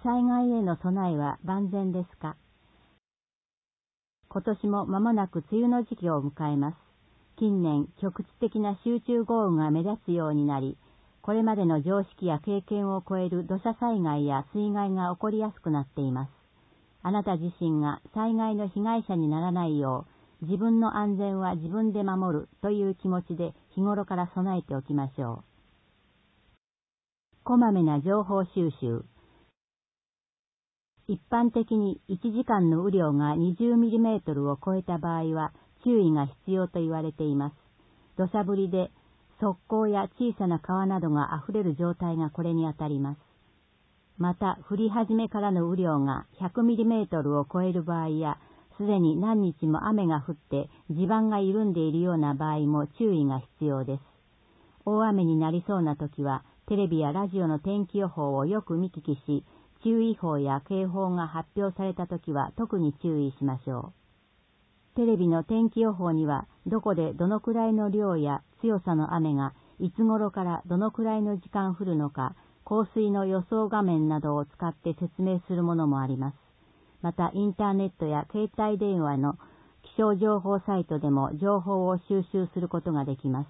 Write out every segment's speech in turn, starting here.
災害への備えは万全ですか？今年も間もなく梅雨の時期を迎えます。近年、局地的な集中豪雨が目立つようになり、これまでの常識や経験を超える土砂災害や水害が起こりやすくなっています。あなた自身が災害の被害者にならないよう、自分の安全は自分で守るという気持ちで日頃から備えておきましょう。こまめな情報収集。一般的に1時間の雨量が20ミリメートルを超えた場合は注意が必要と言われています。土砂降りで側溝や小さな川などが溢れる状態がこれにあたります。また、降り始めからの雨量が100ミリメートルを超える場合や、すでに何日も雨が降って地盤が緩んでいるような場合も注意が必要です。大雨になりそうな時は、テレビやラジオの天気予報をよく見聞きし、注意報や警報が発表された時は特に注意しましょう。テレビの天気予報には、どこでどのくらいの量や強さの雨がいつ頃からどのくらいの時間降るのか、降水の予想画面などを使って説明するものもあります。また、インターネットや携帯電話の気象情報サイトでも情報を収集することができます。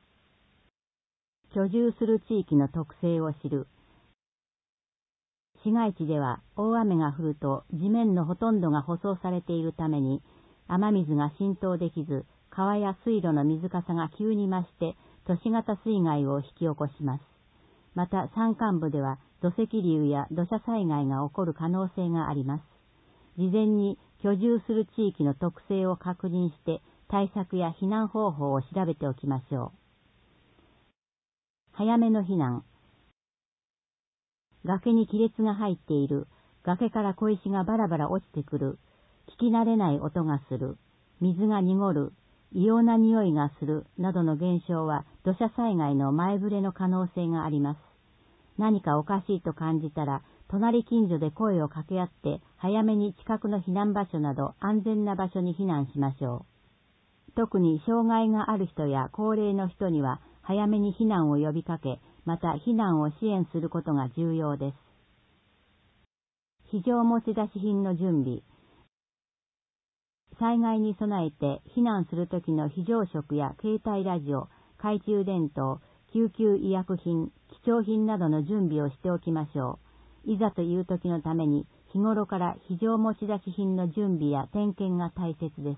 居住する地域の特性を知る。市街地では大雨が降ると地面のほとんどが舗装されているために雨水が浸透できず川や水路の水かさが急に増して都市型水害を引き起こします。また山間部では土石流や土砂災害が起こる可能性があります。事前に居住する地域の特性を確認して対策や避難方法を調べておきましょう。早めの避難。崖に亀裂が入っている、崖から小石がバラバラ落ちてくる、聞き慣れない音がする、水が濁る、異様な匂いがするなどの現象は土砂災害の前触れの可能性があります。何かおかしいと感じたら、隣近所で声を掛け合って早めに近くの避難場所など安全な場所に避難しましょう。特に障害がある人や高齢の人には早めに避難を呼びかけ、また避難を支援することが重要です。非常持ち出し品の準備。災害に備えて避難するときの非常食や携帯ラジオ、懐中電灯、救急医薬品、貴重品などの準備をしておきましょう。いざという時のために日頃から非常持ち出し品の準備や点検が大切です。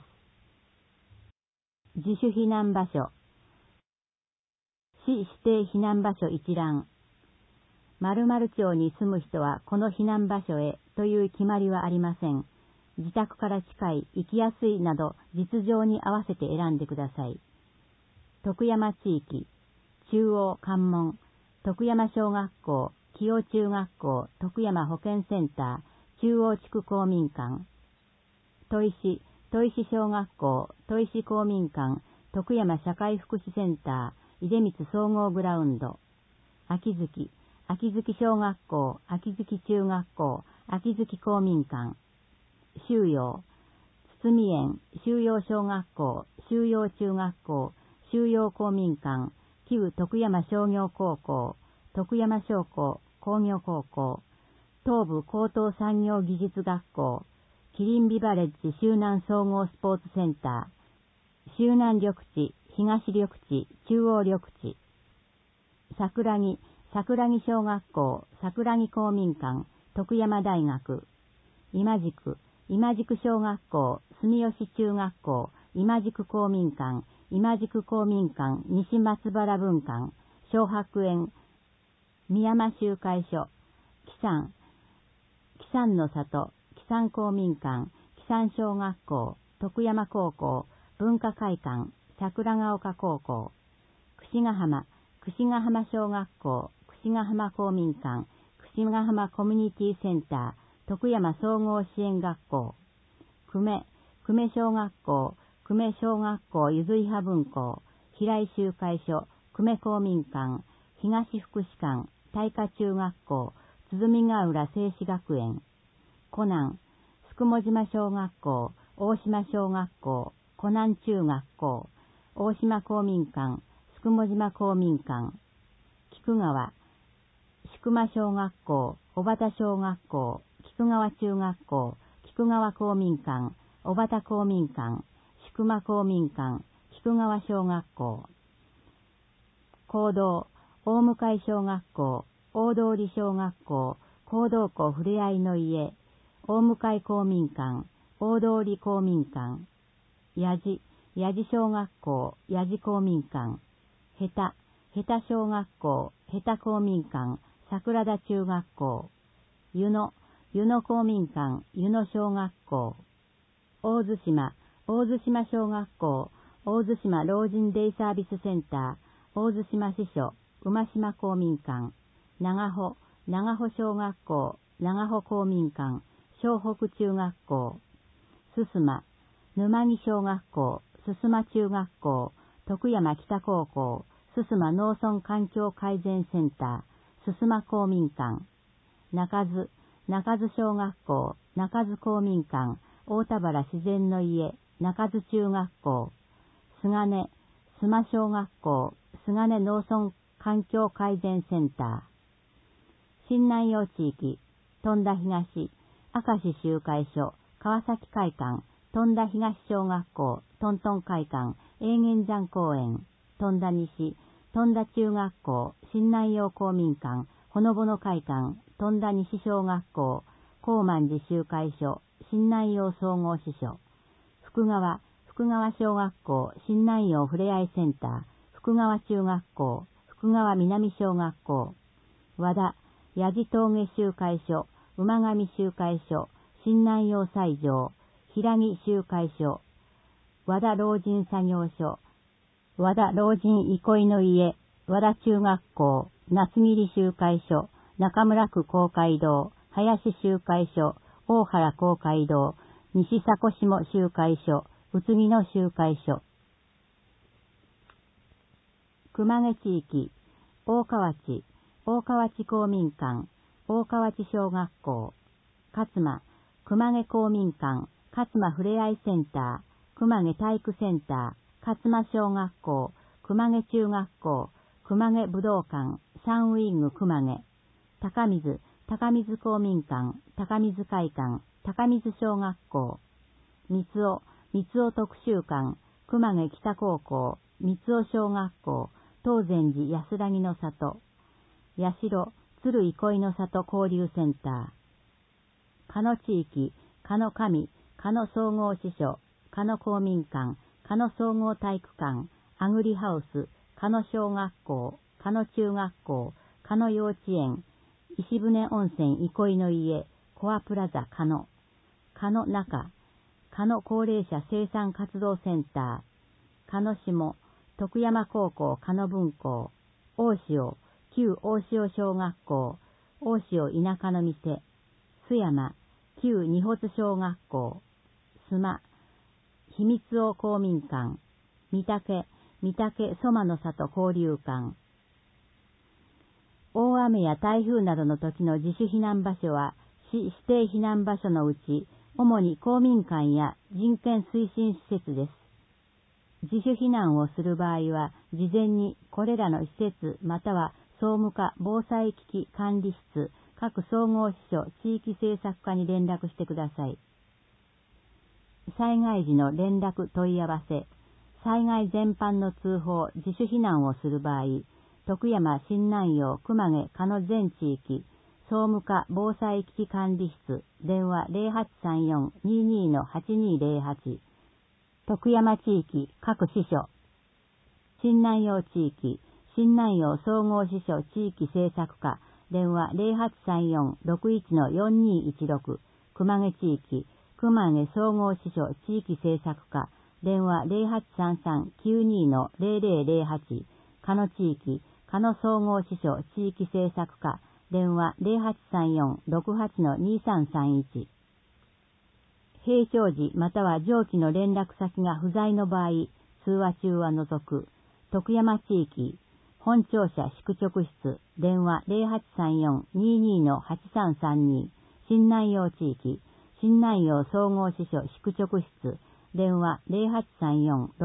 自主避難場所。市指定避難場所一覧。〇〇町に住む人はこの避難場所へという決まりはありません。自宅から近い、行きやすいなど実情に合わせて選んでください。徳山地域、中央関門、徳山小学校、紀尾中学校、徳山保健センター、中央地区公民館。砥石小学校、砥石公民館、徳山社会福祉センター、出光総合グラウンド。秋月小学校、秋月中学校、秋月公民館。修陽、堤園、修陽小学校、修陽中学校、修陽公民館、旧徳山商業高校、徳山商工工業高校、東部高等産業技術学校、キリンビバレッジ周南総合スポーツセンター、周南緑地、東緑地、中央緑地。桜木小学校、桜木公民館、徳山大学。今宿小学校、住吉中学校、今宿公民館、今宿公民館、西松原分館、小白園、宮山集会所、木山の里、木山公民館、木山小学校、徳山高校、文化会館、桜ヶ丘高校。櫛ヶ浜小学校、櫛ヶ浜公民館、櫛ヶ浜コミュニティセンター、徳山総合支援学校。久米小学校、久米小学校ゆずいは文校、平井集会所、久米公民館、東福祉館、大華中学校、鼓ヶ浦静止学園。湖南島小学校、大島小学校、湖南中学校、大島公民館、宿毛島公民館。菊川、宿間小学校、 小畑小学校、菊川中学校、菊川公民館、小畑公民館、宿間公民館、菊川小学校。講堂、大向小学校、大通小学校、講堂湖ふれあいの家、大向公民館、大通公民館。やじ小学校、やじ公民館。へた小学校、へた公民館、桜田中学校。湯野公民館、湯野小学校。大津島小学校、大津島老人デイサービスセンター、大津島支所、馬島公民館。長穂小学校、長穂公民館、湘北中学校。すすま、沼木小学校、すすま中学校、徳山北高校、すすま農村環境改善センター、すすま公民館。中津小学校、中津公民館、大田原自然の家、中津中学校。菅根小学校、菅根農村環境改善センター。新南陽地域、富田東、明石集会所、川崎会館、富田東小学校、トントン会館、永源山公園。富田西、富田中学校、新南陽公民館、ほのぼの会館、富田西小学校、高万寺集会所、新南陽総合支所。福川小学校、新南陽ふれあいセンター、福川中学校、福川南小学校。和田八字峠集会所、馬上集会所、新南陽西条、平木集会所。和田老人作業所、和田老人憩いの家、和田中学校、夏桐集会所、中村区公会堂、林集会所、大原公会堂、西迫下集会所、宇津木の集会所。熊毛地域、大河内公民館、大河内小学校。勝間、熊毛公民館、勝間ふれあいセンター、熊毛体育センター、勝間小学校、熊毛中学校、熊毛武道館、サンウィング熊毛。高水公民館、高水会館、高水小学校。三尾特集館、熊毛北高校、三尾小学校、東禅寺安らぎの里。八代鶴憩いの里交流センター。鹿野地域、鹿野上、鹿野総合支所、鹿野公民館、鹿野総合体育館、アグリハウス、鹿野小学校、鹿野中学校、鹿野幼稚園、石船温泉憩いの家、コアプラザ鹿野。鹿野中、鹿野高齢者生産活動センター。鹿野下、徳山高校鹿野分校。大潮、旧大潮小学校、大潮田舎の店。須山、旧二発小学校。須磨、秘密尾公民館。御嶽蘇摩の里交流館。大雨や台風などの時の自主避難場所は、市指定避難場所のうち、主に公民館や人権推進施設です。自主避難をする場合は、事前にこれらの施設または総務課防災危機管理室、各総合支所地域政策課に連絡してください。災害時の連絡問い合わせ、災害全般の通報、自主避難をする場合、徳山新南陽熊毛鹿野全地域、総務課防災危機管理室、電話 0834-22-8208。徳山地域各支所。新南陽地域、新南陽総合支所地域政策課、電話 0834-61-4216。熊毛地域、熊毛総合支所地域政策課、電話 0833-92-0008。鹿野地域、鹿野総合支所地域政策課、電話 0834-68-2331。平常時または上記の連絡先が不在の場合、通話中は除く。徳山地域、本庁舎宿直室、電話 0834-22-8332。新南陽地域、新南陽総合支所宿直室、電話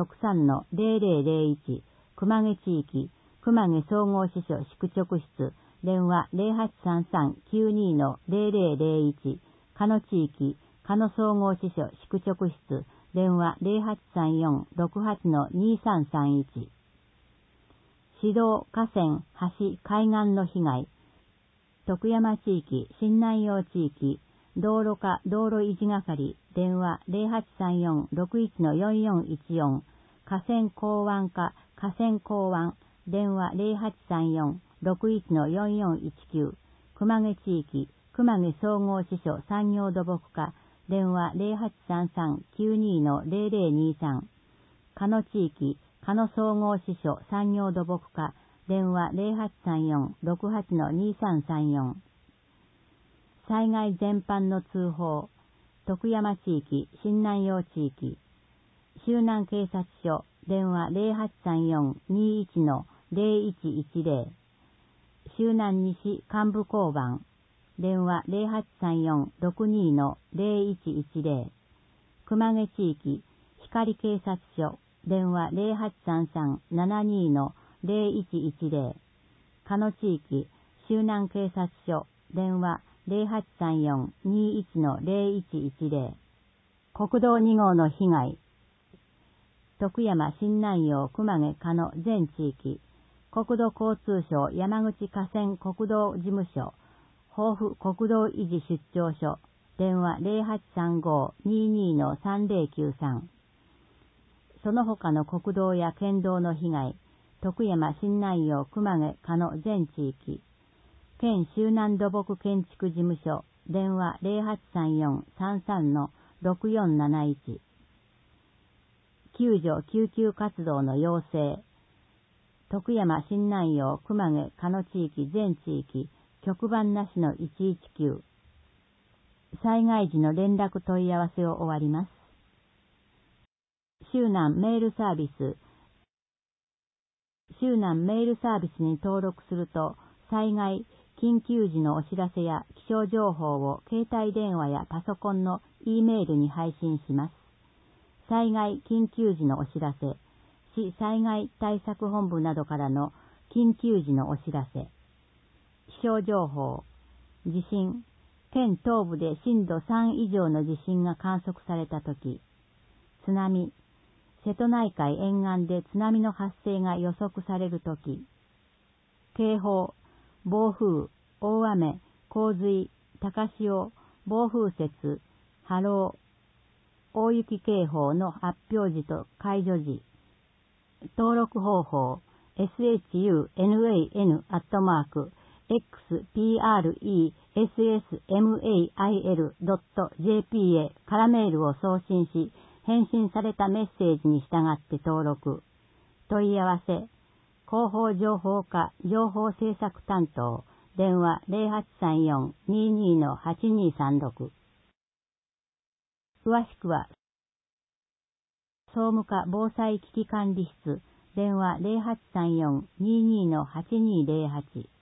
0834-63-0001。熊毛地域、熊毛総合支所宿直室、 電話0833-92-0001、加野地域、加野総合支所宿直室、電話0834-68-2331。市道、河川、橋、海岸の被害。徳山地域、新南陽地域、道路課道路維持係、電話0834-61-4414、河川港湾課河川港湾、電話0834-61-4419、熊毛地域、熊毛総合支所産業土木課、電話0833-92-0023、加野地域、加野総合支所産業土木課、電話0834-68-2334。災害全般の通報。徳山地域、新南陽地域。周南警察署、電話0834-21-0110。周南西幹部交番、電話0834-62-0110。熊毛地域、光警察署、電話0833-72-0110。加野地域、周南警察署、電話0834-21-0110。国道2号の被害。徳山新南陽熊毛加野全地域。国土交通省山口河川国道事務所、豊富国道維持出張所、電話0835-22-3093。その他の国道や県道の被害。徳山新南陽熊毛加野全地域。県周南土木建築事務所、電話0834-33-6471。救助救急活動の要請。徳山新南陽熊毛加野地域全地域、局番なしの119。災害時の連絡問い合わせを終わります。周南メールサービス。周南メールサービスに登録すると、災害、緊急時のお知らせや気象情報を携帯電話やパソコンの E メールに配信します。災害、緊急時のお知らせ、市災害対策本部などからの緊急時のお知らせ、気象情報、地震、県東部で震度3以上の地震が観測されたとき、津波、瀬戸内海沿岸で津波の発生が予測されるとき、警報、暴風、大雨、洪水、高潮、暴風雪、波浪、大雪警報の発表時と解除時。登録方法、shunan@xpressmail.jp へ空メールを送信し、返信されたメッセージに従って登録。問い合わせ、広報情報課情報制作担当、電話0834-22-8236。詳しくは、総務課防災危機管理室、電話0834-22-8208。